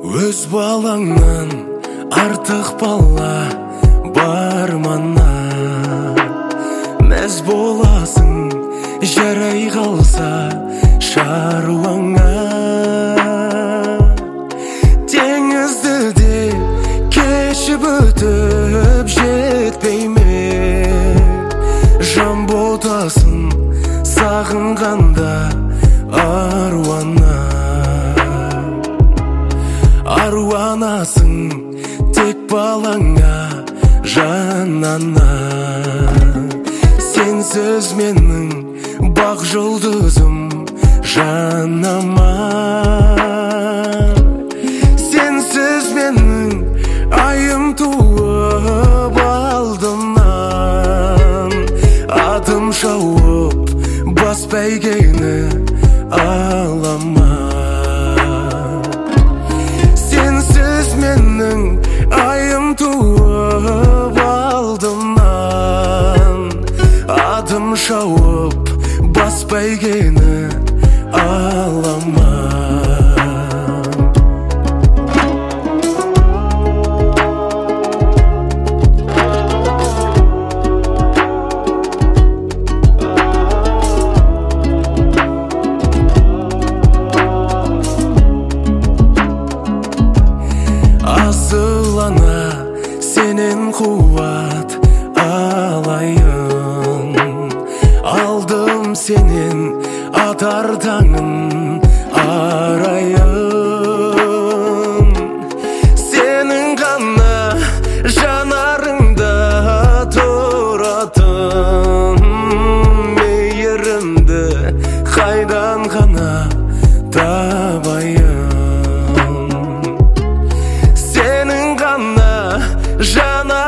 Өз балаңнан артық бала бар мана. Мәз боласың жарай қалса шаруаңа. Теңізді де кешіп өтіп жетпей ме? Жан ботасын сағынғанда аруана. Аруанасың тек балаңа жанана. Сенсіз менің бақ жұлдызым жанама. Сенсіз менің айым туып алдымнан. Атым шауып бас бәйгені алама. Сенсіз менің айым туып алдымнан. Атым шауып бас бәйгені алама. Асылана сенен қуат алайын. Алдым сенен атар таңын арайын. Сенің ғана жанарыңда тұратын мейірімді қайдан ғана табайын. Сенің ғана жанарыңда